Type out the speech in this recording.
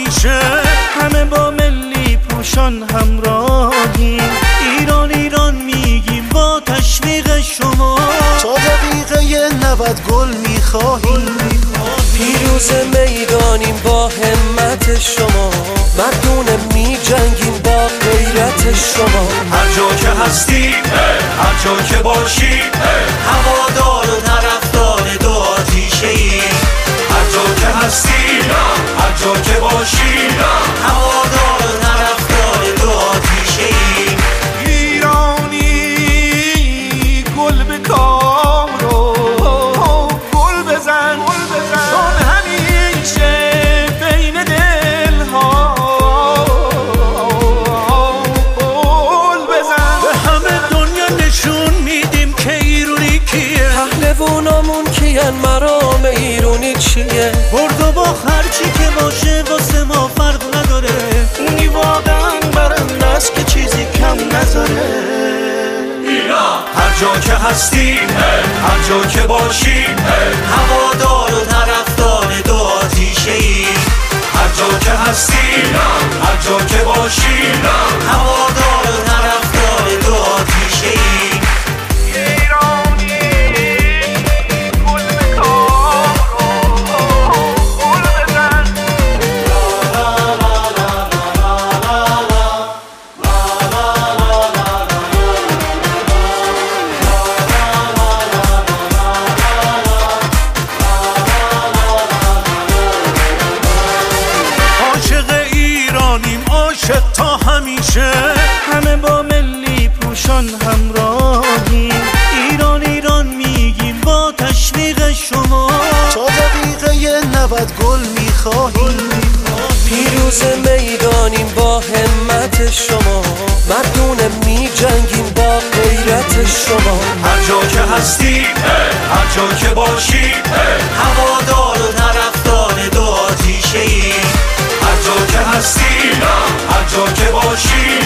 همیشه همه با ملی پوشان همراهیم. ایران ایران میگیم با تشویق شما، تا دقیقه 90 گل میخواهیم. پیروز میدانیم با همت شما، مردونه میجنگیم با غیرت شما. هر جا که هستی، هر جا که باشی، هوادار و طرفدار دو آتیشه ای. هر جا که هستی، هر جا که باشی، هوادار و طرفدار دو آتیشه ای. ایرانی گل به کار و گل بزن، چون همیشه بین دلها گل بزن. به همه دنیا نشون میدیم که ایرانی کیه، پهلوونامون کیان، مرام ایرانی چیه. برد و باخت هرچی که باشه واسه ما فرق نداره. اونی واقعا برنده است که چیزی کم نذاره. هر جا که هستی، هر جا که باشی، هوادار و طرفدار دو آتیشه ای. هر جا که هستی، هر جا که باشی، هوادار و طرفدار دو آتیشه ای. عاشق تا همیشه همه با ملی پوشان همراهیم. ایران ایران میگیم با تشویق شما، تا دقیقه 90 گل میخواهیم. پیروز میدانیم با همت شما، مردونه میجنگیم با غیرت شما. هر جا که هستی، هر جا که باشی، هوادار و طرفدار دو آتیشه ای. هر جا که هستی، هر جا که باشی،